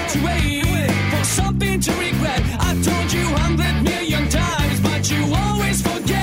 to wait for something to regret. I told you 100 million times, but you always forget.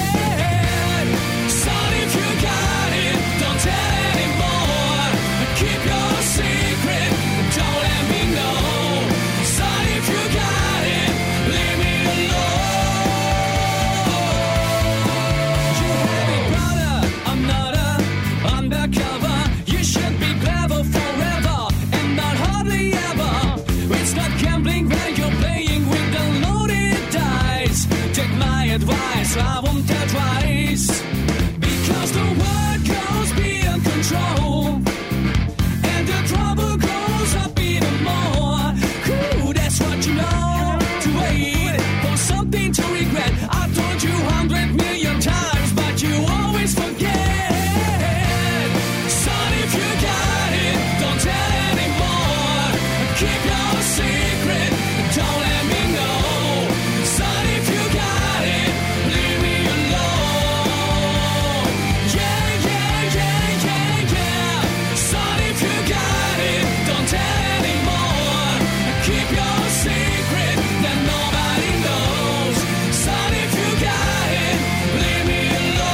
Son, if you got it, don't tell anymore. Keep your secret, don't let me know. Son, if you got it, leave me alone. You have a brother, another undercover. You should be clever forever and not hardly ever. It's not gambling where you're playing with the loaded dice. Take my advice, I won't tell twice. Because the world goes beyond control, and the trouble goes up even more. Ooh, that's what you know, to wait for something to regret. I told you 100 million times, but you always forget. Son, if you got it, don't tell anymore. Keep your secret, don't let me know. Son, if you got it, leave me alone. Yeah, yeah, yeah, yeah, yeah. Son, if you got it, don't tell anymore. Keep your secret that nobody knows. Son, if you got it, leave me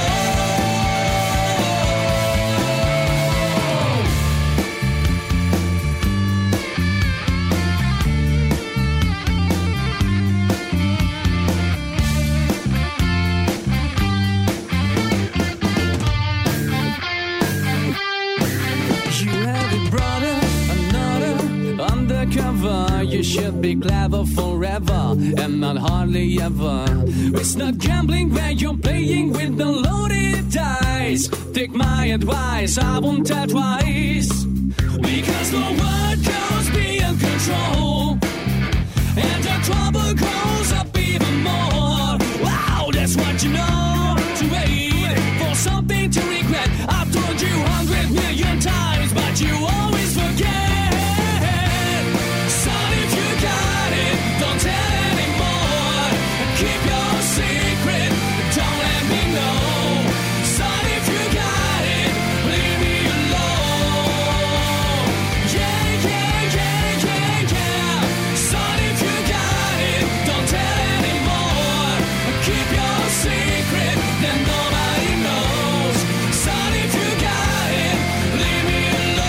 You have a brother, another undercover. You should be clever forever and not hardly ever. It's not gambling where you're playing with the loaded dice. Take my advice, I won't tell twice. Because the world goes beyond control, and the trouble goes up even more. Wow, that's what you know, to wait for something to regret. I told you 100 million times, but you always forget. Son, if you got it, don't tell anymore. Keep your secret, don't let me know. Son, if you got it, leave me alone. Yeah, yeah, yeah, yeah, yeah. Son, if you got it, don't tell anymore. Keep your secret, then nobody knows. Son, if you got it, leave me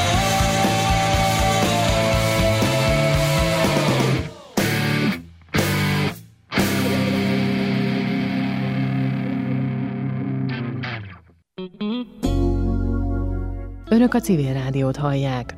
Önök a Civil Rádiót hallják.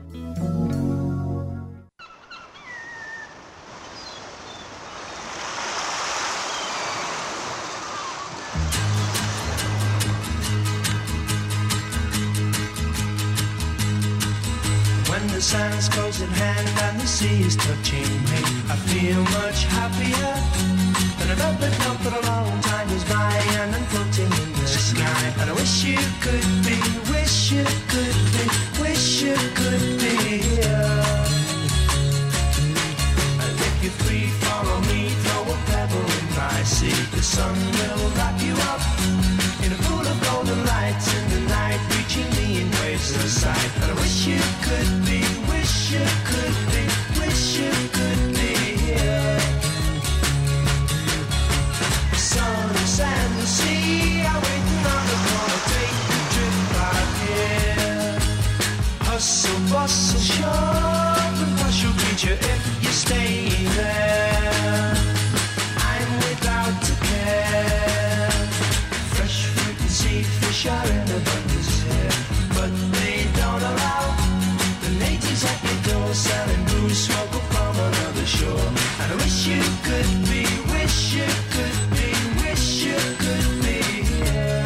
When the sun's close at hand and the sea is touching me, I feel much happier. And I don't know that a long time goes by and I'm floating in the sky. And I wish you could be, wish you could be, wish you could be here. And if you're free, follow me, throw a pebble in my sea. The sun will wrap you up in a pool of golden lights in the night, reaching me in waves of sight. And I wish you could be, wish you could be, wish you could be here. The sun, the sand, the sea are waiting on the corner, take the trip out here. Hustle, bustle, shove and push will greet you if you stay there. I'm without a care. Fresh fruit and seafish are in abundance here, but they don't allow the natives at your door selling booze, smuggled from another shore. And I wish you could be, wish you could be, wish you could be here.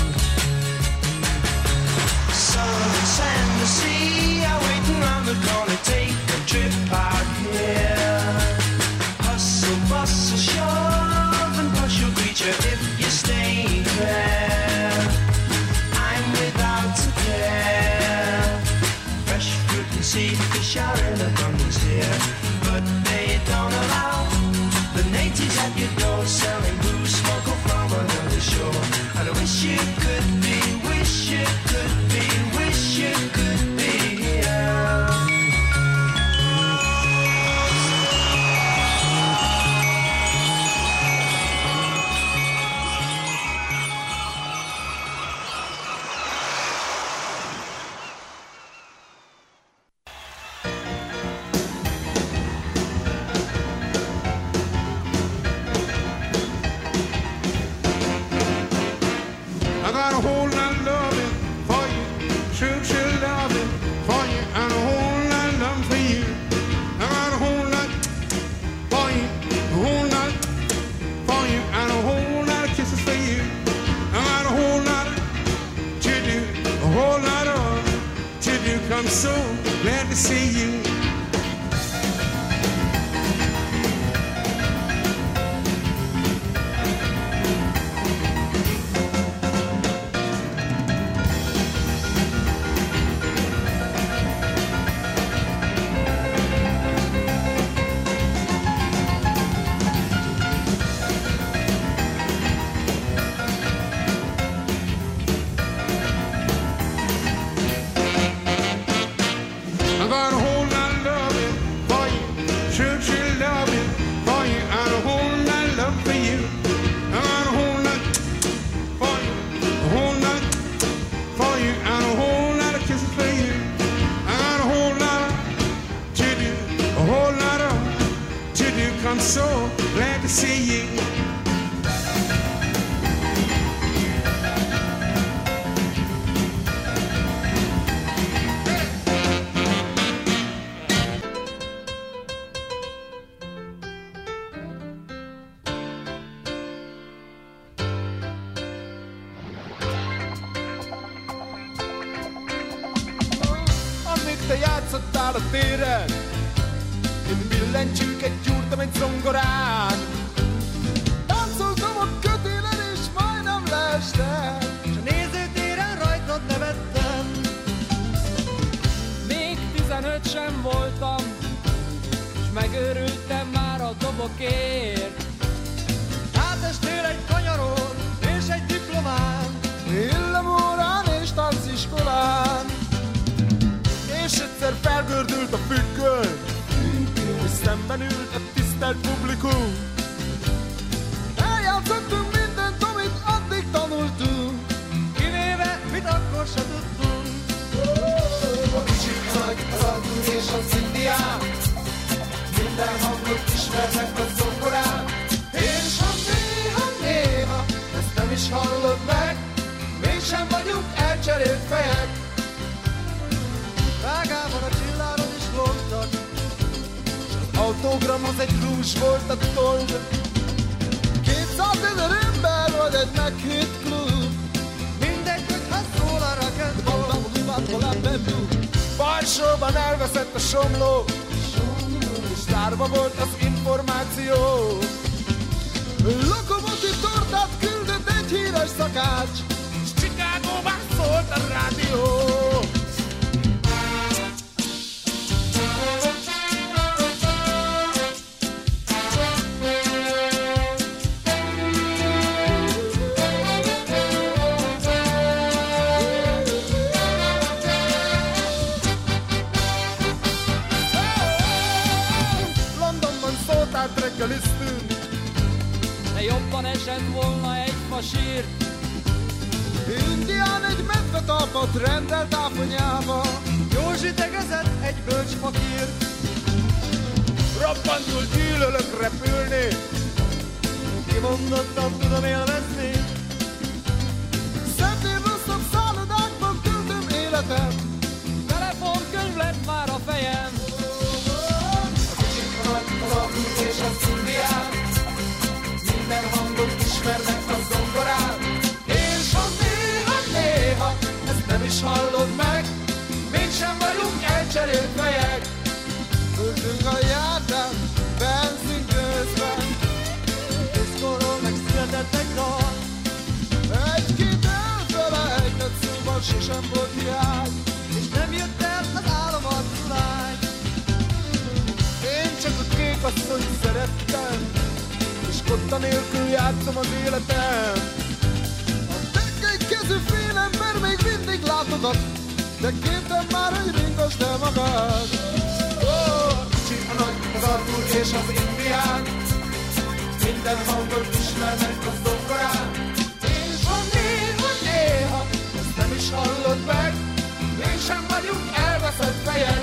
Sun, the sand, the sea are waiting on the corner, take a trip out here. Hustle, bustle, shove and push will greet you if you stay there. I'm without a care. Fresh fruit and seafish are in abundance here, but they don't allow the natives at your door selling booze, smuggled from another shore. And I wish you could be, wish you could be, wish you could be here. Churchill love it for you, and a whole lot of love for you, and a whole lot for you, a whole lot for you, and a whole lot of kisses for you, and a whole lot of to do, a whole lot of to do. I'm so glad to see you. A téren, én billentyűk egy gyúrtam egy zongorán. Táncoltam a kötélen és majdnem leestem, s a nézőtéren rajtad nevettem. Még 15 sem voltam, s megőrültem már a dobokért. Hátestél egy kanyaron és egy diplomán, villamórán és tánciskolán. És egyszer felgördült a függöny, és szemben ült a tisztelt publikum. Eljátszottunk mindent, amit addig tanultunk, kivéve, mit akkor se tudtunk. A kicsit nagy, az altul és az indián, minden hangot ismernek a zongorán. És ha néha ezt nem is hallod meg, mégsem vagyunk elcserélt fejek. Rágában a csillárod is voltak, s az autogramhoz egy rúzs volt a toll. 200 000 ember vagy egy meghitt klub, mindegy, hogyha szól a rock'n'roll. Balsóban elveszett a somló, és tárva volt az információ. Lokomotív tortát küldött egy híres szakács, és Chicagóban szólt a rádió. De jobban esett volna egy fasír. Indián egy medvetalpat rendelt áfonyába, Józsi tegezett egy bölcs fakír. Robbantul gyűlölök repülni, kimondottan tudom élvezni. Szentén rosszabb szállodákban töltöm életem, Telefonkönyv lett már a fejem. a kicsit nagy, az alkult és az indián, minden hangot ismernek a zongorán. És ha néha ezt nem is hallod meg, mégsem vagyunk elcserélt fejek. Föltünk a járdán, benzin közben, diszkóról megszületett egy dal. Egy-két elfelejtett szóval sosem volt hiány, és nem jött el az álomarcú lány. Én csak a kék asszonyt szerettem, és kotta nélkül játszom az életem. A tekkely kezű félember még mindig látogat, de kértem már, hogy ringasd el magad. Kicsi a nagy, az altul és az indián, minden hangot ismernek a zongorán. És ha néha ezt nem is hallod meg, mégsem vagyunk elveszett fejek.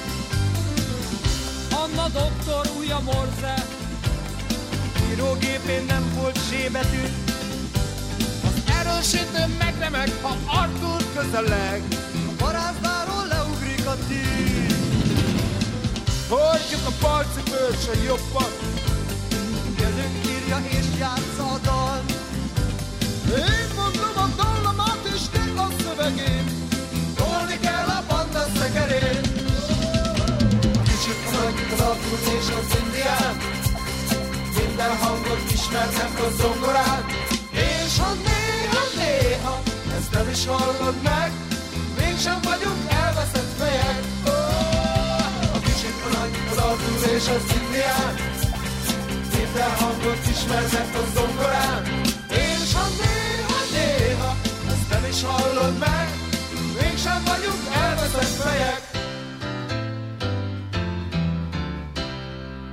Anna doktor újja Morse, írógépén nem volt zsébetű, az erősítő megremeg, ha Arthur közeleg, a parázsdáról leugrik a tűz. Hordjuk a balcipőt s a jobbat, kezünk írja és játsza a dal. Én mondom a dallamát és te a szövegét, tolni kell a banda szekerét. Kicsit nagy, az Arthur és az indián, minden hangot ismernek a zongorán. És ha néha ezt nem is hallod meg, mégsem vagyunk elveszett fejek. A kicsit a nagy, az Arthur és az indián, minden hangot ismernek a zongorán. És ha néha ezt nem is hallod meg, mégsem vagyunk elveszett fejek.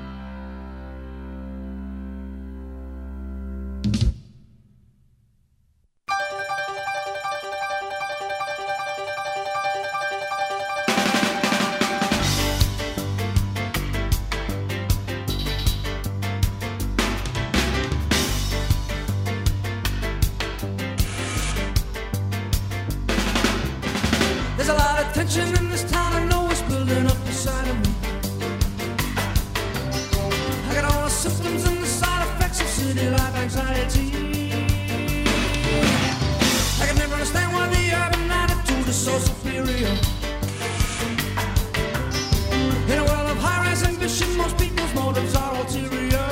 busy life anxiety. I can never understand why the urban attitude is so superior. In a world of high-rise ambition, most people's motives are ulterior.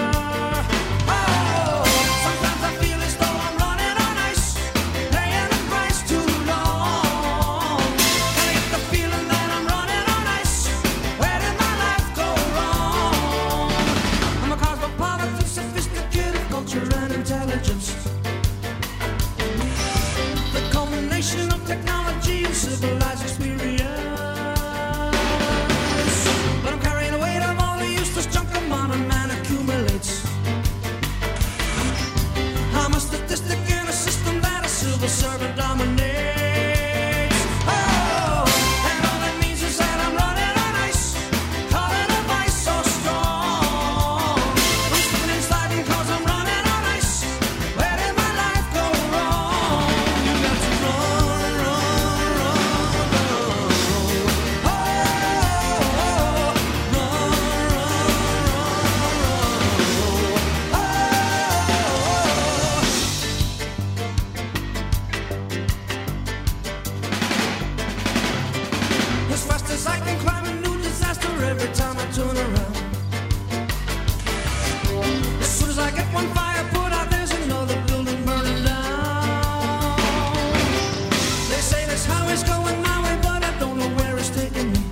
Oh, sometimes I feel as though I'm running on ice, paying the price too long. And I get the feeling that I'm running on ice. Where did my life go wrong? I'm a cosmopolitan, sophisticated culture and intelligence. The culmination of technology and civilized experience. But I'm carrying the weight of all the useless junk a modern man accumulates. I'm a statistic in a system that a civil servant dominates. Oh, and all that means is that I'm running on ice, caught in a vice so strong. I'm slipping and sliding 'cause I'm running on ice. Where did my life go wrong? You got to run, run, run, run. Oh, run, run, as fast as I can climb a new disaster every time I turn around. As soon as I get one fire put out, there's another building burning down. They say this highway's going my way, but I don't know where it's taking me.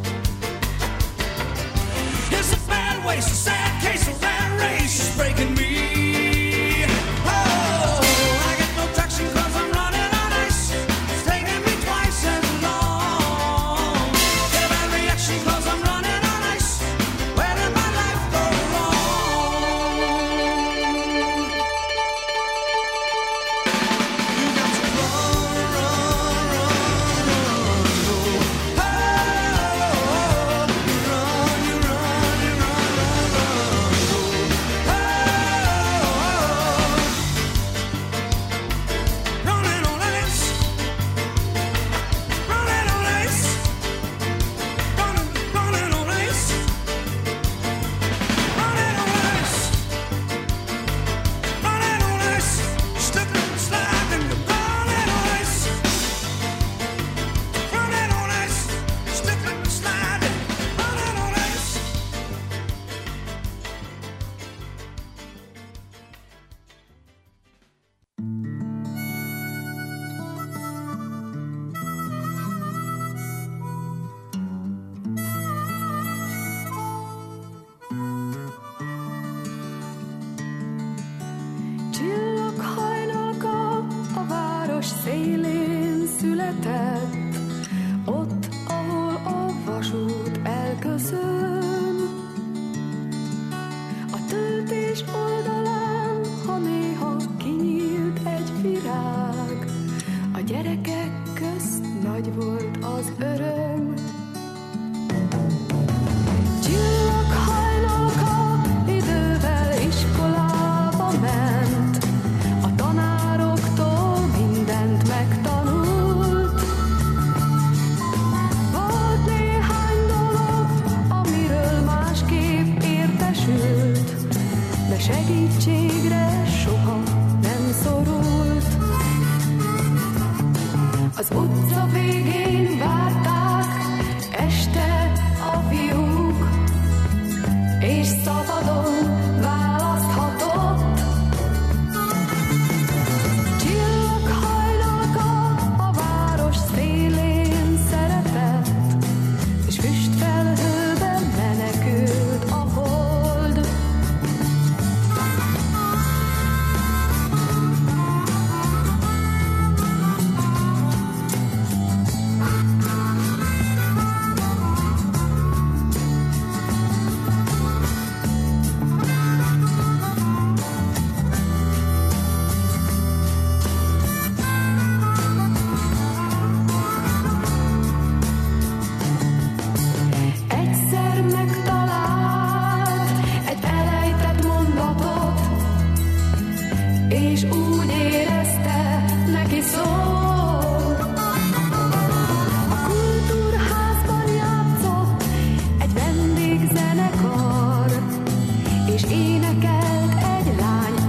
It's a bad waste, a sad case, a rat race is breaking me. Oh, I get no traction 'cause I'm running on ice. It's taking me twice as long. Get a bad reaction 'cause I'm running on ice. Where did my life go wrong? You got to run, run, run, run. Oh, you run, you run, you run, run, run. Running on ice, running on ice, running on ice, running on ice, running on ice, slipping and sliding, running on ice, running on ice, slipping and sliding, running on ice. Csillaghajnalka a város szélén született, ott, ahol a vasút elköszön. A töltés oldalán, ha néha kinyílt egy virág, a gyerekek közt nagy volt az öröm. Csillaghajnalka idővel iskolába ment, a tanároktól mindent megtanult. Volt néhány dolog, amiről másképp értesült, de segítségre soha nem szorult. Az utca végén várták este a fiúk, és szabadon választhatott. Csillaghajnalka a város szélén szeretett, és füstfelhőben menekült a hold. és énekelt egy lány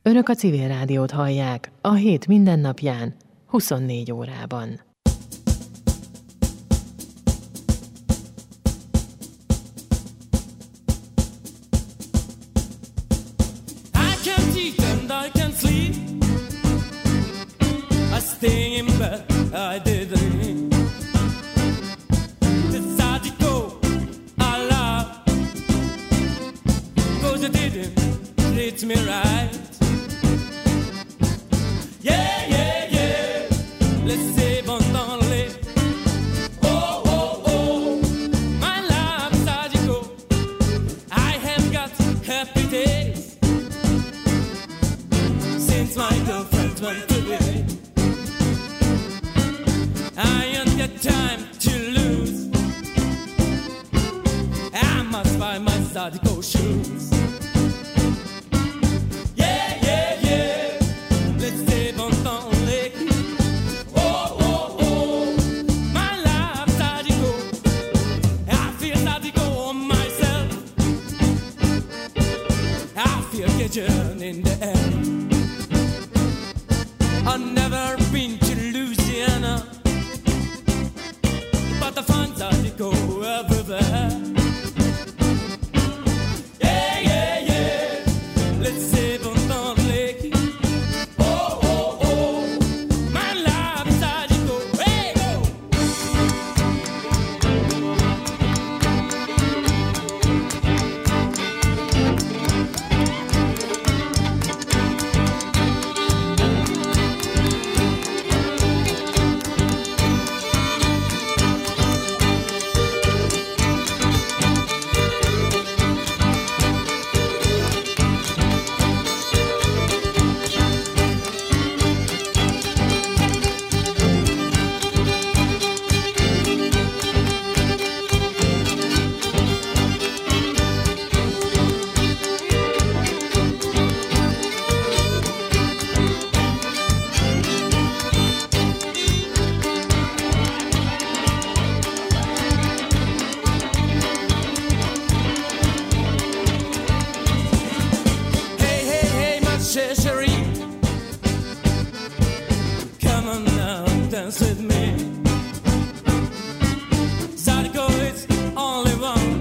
Önök a Civil Rádiót hallják a hét mindennapján, 24 órában. Staying in bed, I didn't decide to go all out, 'cause you didn't treat me right. Yeah, yeah, yeah, let's save on lonely. Oh, oh, oh, my life decided to go. I have got happy days since my girlfriend went away. I ain't got time to lose. I must buy my Sadiko shoes. Yeah, yeah, yeah, let's save on lonely. Oh, oh, oh, my life Sadiko. I feel Sadiko on myself. I feel kitchen in the air. I've never been to Louisiana, but the funds are to go everywhere. Yeah, yeah, yeah, let's save on the lake. Oh, oh, oh, my life is how to go. Hey, go! Come on now, dance with me. Sadiko is only one.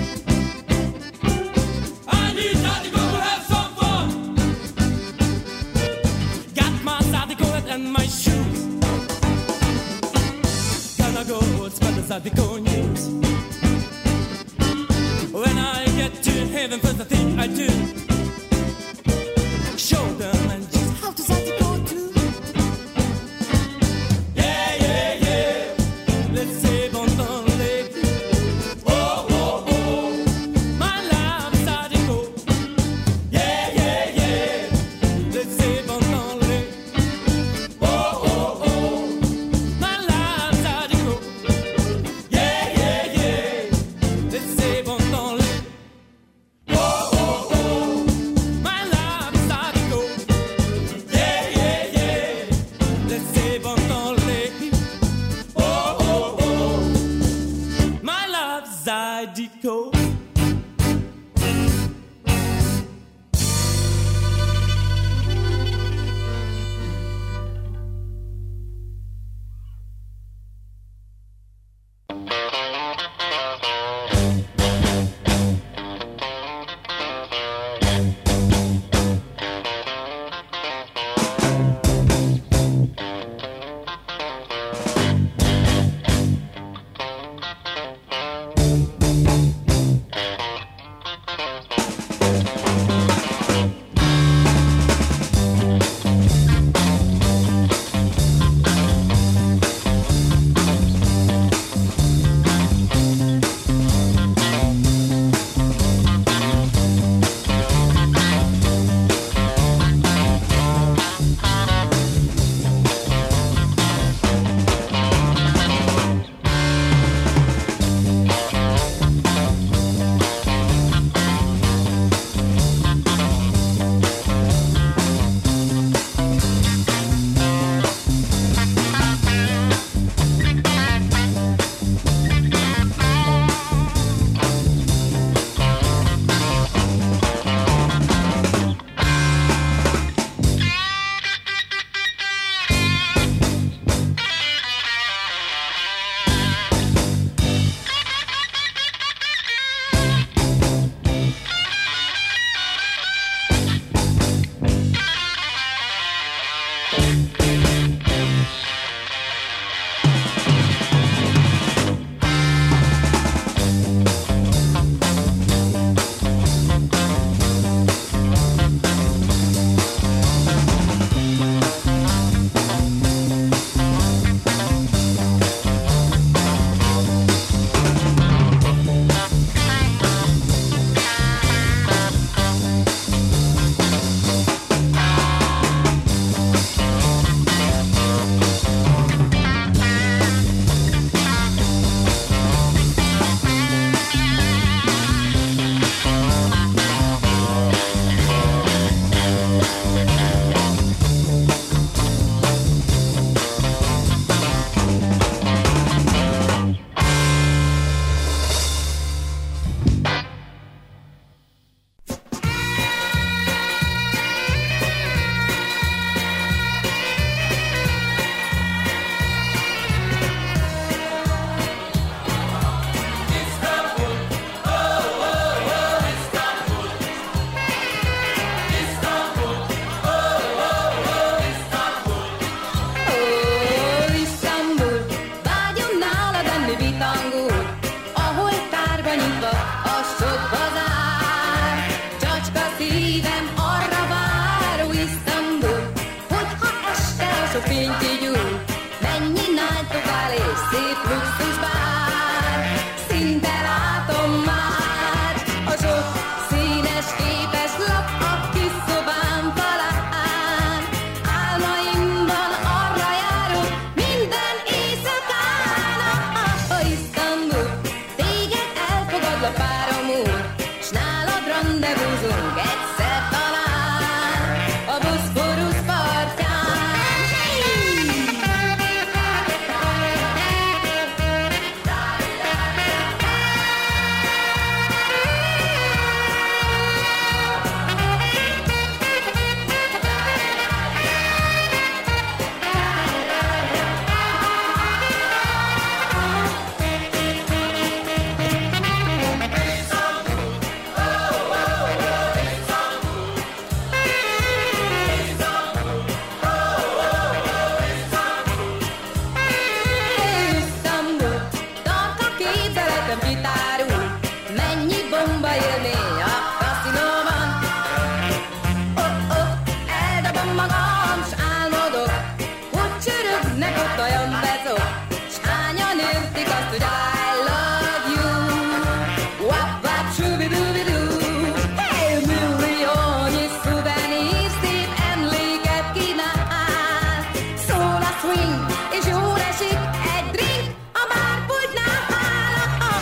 I need Sadiko to have some fun. Got my Sadiko hat and my shoes. Gonna go spread the Sadiko news. When I get to heaven, first the thing I do, show them and just how to Sadiko too. Yeah, yeah, yeah, let's save on the lake. Oh, oh, oh, my love Sadiko. Yeah, yeah, yeah, let's save on the lake. Oh, oh, oh, my love Sadiko. Yeah, yeah, yeah, let's save on the lake. Oh, oh, oh. rendezvúzol.